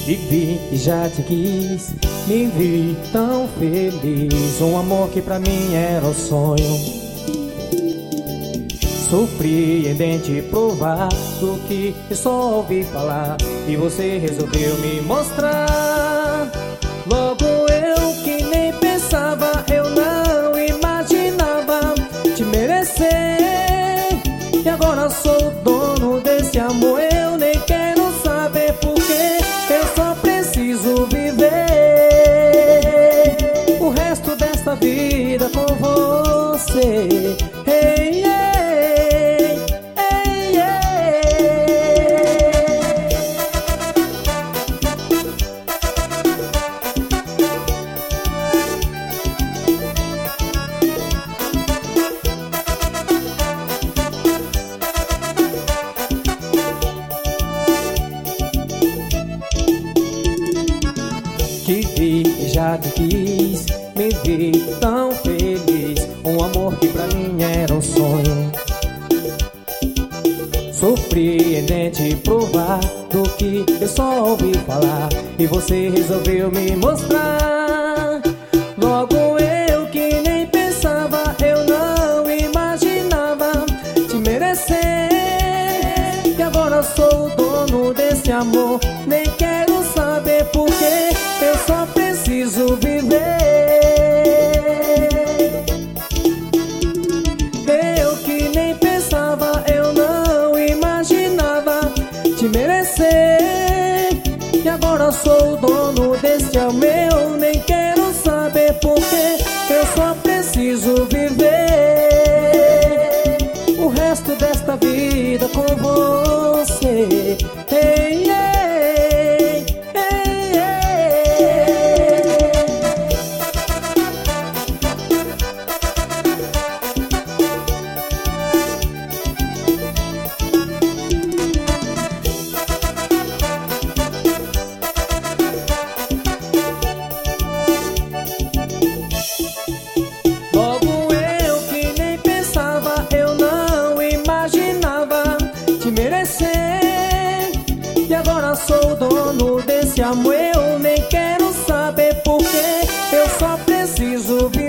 Te vi e já te quis, me vi tão feliz. Um amor que pra mim era um sonho, surpreendente provar do que eu só ouvi falar. E você resolveu me mostrar. Logo eu que nem pensava, eu não imaginava te merecer. E agora sou o dono desse amor, eu nem quero saber porquê. Eu só preciso viver o resto dessa vida com você. Hey, hey, hey, Te vi e já te quis, me vi tão feliz. Um amor que pra mim era um sonho, surpreendente provar do que eu só ouvi falar. E você resolveu me mostrar. Logo eu que nem pensava, eu não imaginava te merecer. E agora sou o dono desse amor, nem quero saber porquê. Eu só preciso viver. Eu que nem pensava, eu não imaginava te merecer. E agora sou o dono deste amor, eu nem quero saber porquê. Eu só preciso viver o resto desta vida com você. Hey, hey, hey, hey. Logo eu que nem pensava, eu não imaginava te merecer. E agora sou o dono desse amor, eu nem quero saber porquê. Eu só preciso viver